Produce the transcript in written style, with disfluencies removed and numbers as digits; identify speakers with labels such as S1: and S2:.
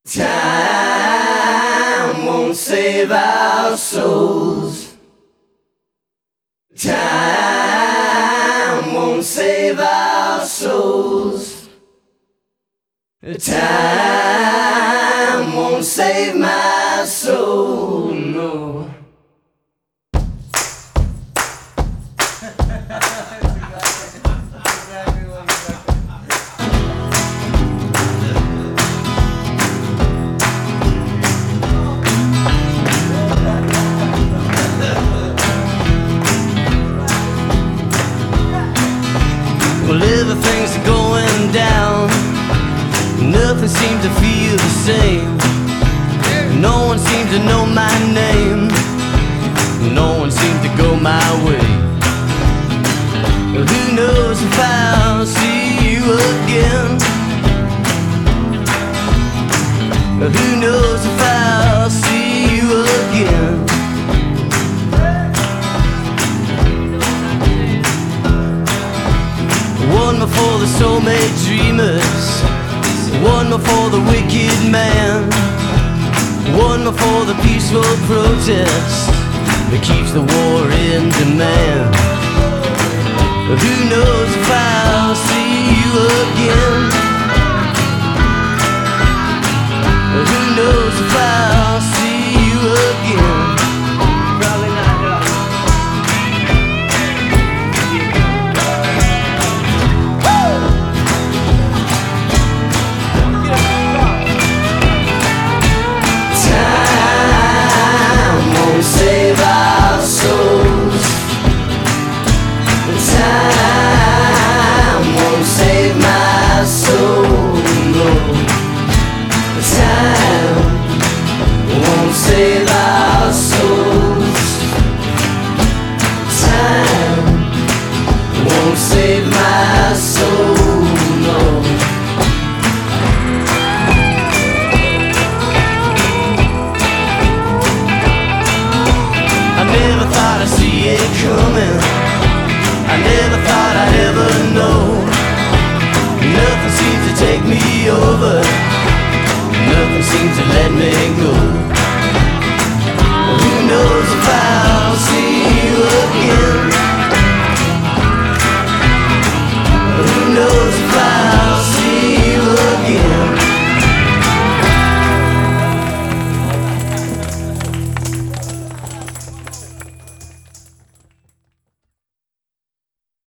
S1: Time won't save our souls. Time won't save our souls. Time won't save my soul, no.
S2: Well, everything's going down. Nothing seems to feel the same. No one seems to know my name. No one seems to go my way. Who knows if I'll see you again? Who knows if I'll see you again? One more for the soulmate dreamers, one more for the wicked man, one more for the peaceful protest that keeps the war in demand. Who knows if I'll see you again?